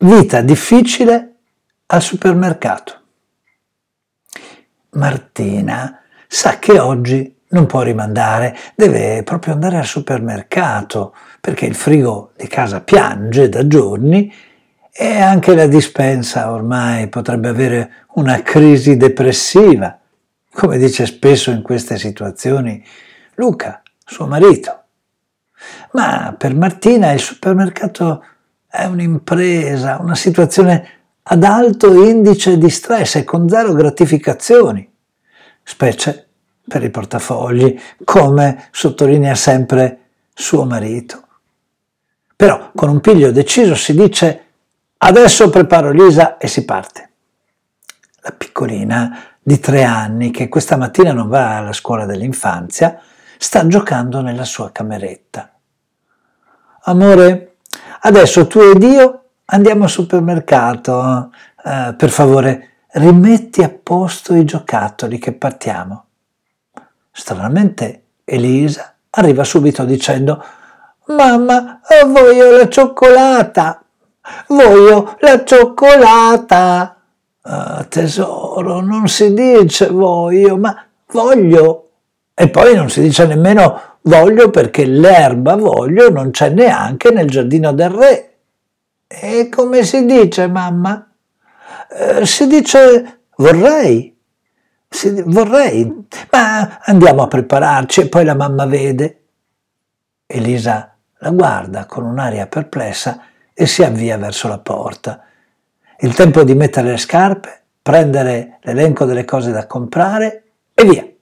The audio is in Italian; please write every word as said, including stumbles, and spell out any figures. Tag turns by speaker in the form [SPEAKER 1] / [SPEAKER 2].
[SPEAKER 1] Vita difficile al supermercato. Martina sa che oggi non può rimandare, deve proprio andare al supermercato perché il frigo di casa piange da giorni e anche la dispensa ormai potrebbe avere una crisi depressiva, come dice spesso in queste situazioni Luca, suo marito. Ma per Martina il supermercato è un'impresa, una situazione ad alto indice di stress e con zero gratificazioni, specie per i portafogli, come sottolinea sempre suo marito. Però con un piglio deciso si dice: adesso preparo Lisa e si parte. La piccolina di tre anni, che questa mattina non va alla scuola dell'infanzia, sta giocando nella sua cameretta. Amore, adesso tu ed io andiamo al supermercato. Eh, per favore, rimetti a posto i giocattoli che partiamo. Stranamente Elisa arriva subito dicendo: mamma, voglio la cioccolata, voglio la cioccolata. Uh, tesoro, non si dice voglio, ma voglio. E poi non si dice nemmeno voglio perché l'erba voglio non c'è neanche nel giardino del re. E come si dice, mamma? Uh, si dice vorrei. Si, vorrei, ma andiamo a prepararci e poi la mamma vede. Elisa la guarda con un'aria perplessa e si avvia verso la porta. Il tempo di mettere le scarpe, prendere l'elenco delle cose da comprare e via.